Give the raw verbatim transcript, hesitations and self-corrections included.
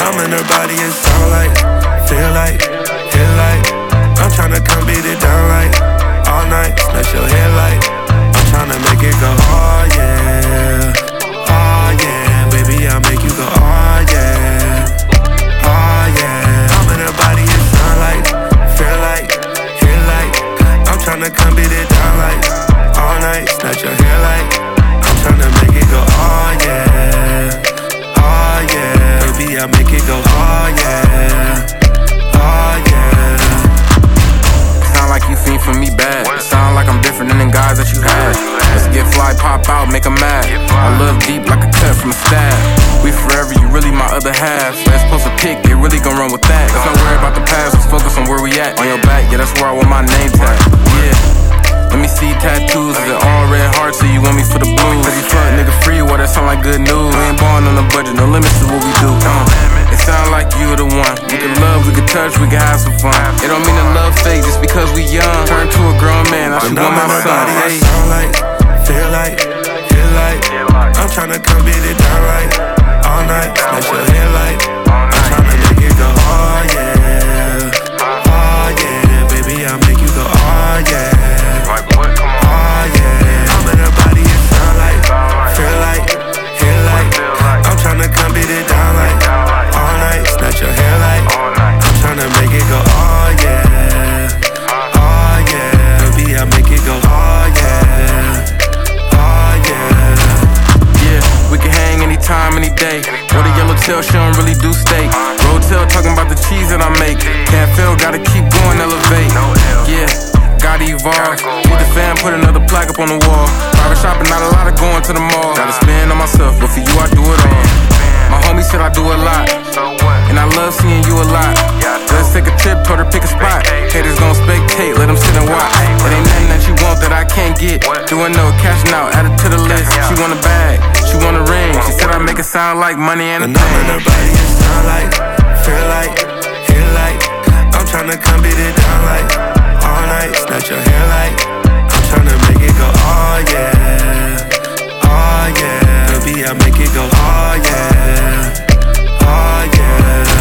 I'm in her body, it sound like, feel like, feel like I'm tryna come beat it down like all night, snatch your hair like I'm tryna make it go, oh yeah, oh yeah. Baby, I'll make you go, oh yeah, oh yeah. I'm in her body, it sound like, feel like, feel like I'm tryna come beat it down like all night, snatch your hair like I'm tryna make it go, oh yeah, oh yeah. Baby, I'll make it go, oh yeah, oh yeah. Sound like you fiend for me bad. Sound like I'm different than the guys that you had. Let's get fly, pop out, make 'em mad. I love deep like a cut from a stab. We forever, you really my other half. Let's post a pic, it really gon' run with that. Let's not worry about the past, let's focus on where we at. On your back, yeah, that's where I want my name tag. Yeah. Let me see tattoos, is it all red hearts or you want me for the blue? Cause you fuck nigga free, well that sound like good news. We ain't born on a budget, no limits to what we do. uh, It sound like you the one. We can love, we can touch, we can have some fun. It don't mean to love fake just because we young. Turn to a grown man, I should want my son. Hey. Sound like, feel like, feel like I'm tryna come beat it down right all night, snatch your hair like I'm tryna make it go, oh yeah, oh yeah. Baby, I'll make you go, oh yeah, oh yeah. I'm in her body, it sound like, feel like, feel like I'm tryna come beat it down like all night, snatch your hair like I'm tryna make it go, oh yeah, oh yeah. Baby, I'll make it go, oh yeah, oh yeah. Yeah, we can hang anytime, any day. Or the yellow tail, she don't really do steak. Rotel talking about the cheese that I make. Can't fail, gotta keep going, elevate. Yeah, gotta evolve. Need the fam, put another plaque up on the wall. Private shopping, not a lot of going to the mall. Gotta spend on myself, but for you I do it all. My homie said I do a lot, and I love seeing you a lot. Let's take a trip, told her pick a spot. Haters gon' spectate, let them sit and watch. It ain't nothing that you want that I can't get. Doing no cashing out, add it to the list. She want a bag, she want a ring. She said I make it sound like money and a thing. And I'm in her body, it sound like, feel like, feel like I'm tryna come beat it down like all night, snatch your hair like I'm tryna make it go, oh yeah, oh yeah. Baby, I'll make it go, oh yeah, oh yeah.